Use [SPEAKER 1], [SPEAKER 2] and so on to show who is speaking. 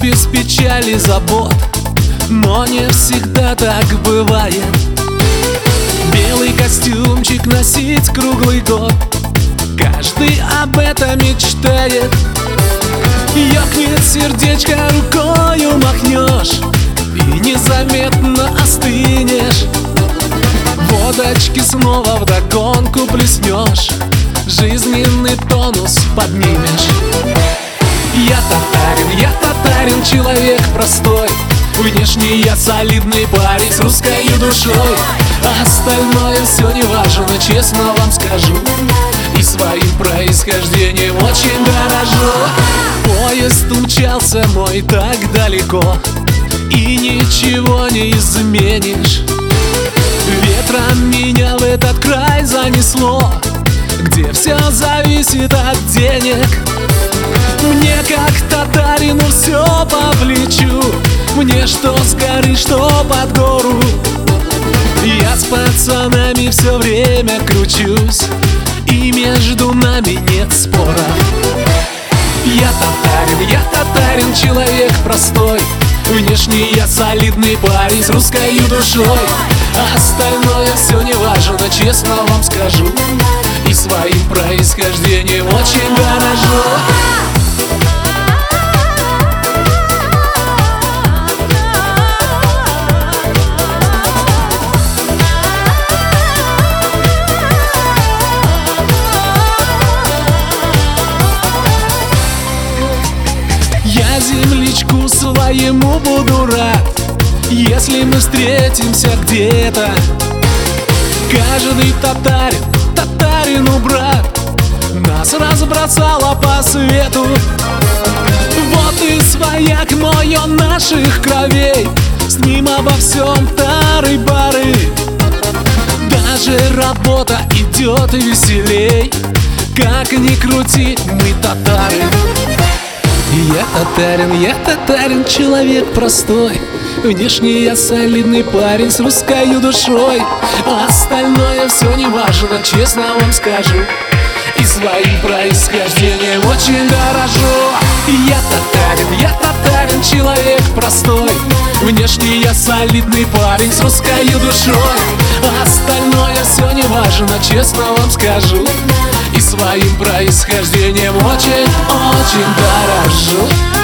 [SPEAKER 1] без печали, забот, но не всегда так бывает. Белый костюмчик носить круглый год, каждый об этом мечтает. Ёкнет сердечко, рукою махнешь и незаметно остынешь. Водочки снова вдогонку плеснешь, жизненный тонус поднимешь. Я татарин, человек простой, внешне я солидный парень с русской душой. Остальное все не важно, честно вам скажу, и своим происхождением очень дорожу. Поезд умчался мой так далеко, и ничего не изменишь. Ветром меня в этот край занесло, где все зависит от денег. Мне как татарину все по плечу, мне что с горы, что под гору. Я с пацанами все время кручусь, и между нами нет спора. Я татарин, человек простой, внешне я солидный парень с русской душой. Остальное все не важно, честно вам скажу, и своим происхождением очень дорожу. Я землячку своему буду рад, если мы встретимся где-то. Каждый татарину брат, нас разбросало по свету. Вот и свояк мой, он наших кровей, с ним обо всем тары-бары. Даже работа идет веселей, как ни крути, мы татары. Я татарин, человек простой, внешне я солидный парень с русской душой. Остальное все не важно, честно вам скажу, и своим происхождением очень дорожу. Я татарин, человек простой, внешне я солидный парень с русской душой. Остальное все не важно, честно вам скажу, и своим происхождением очень дорожу.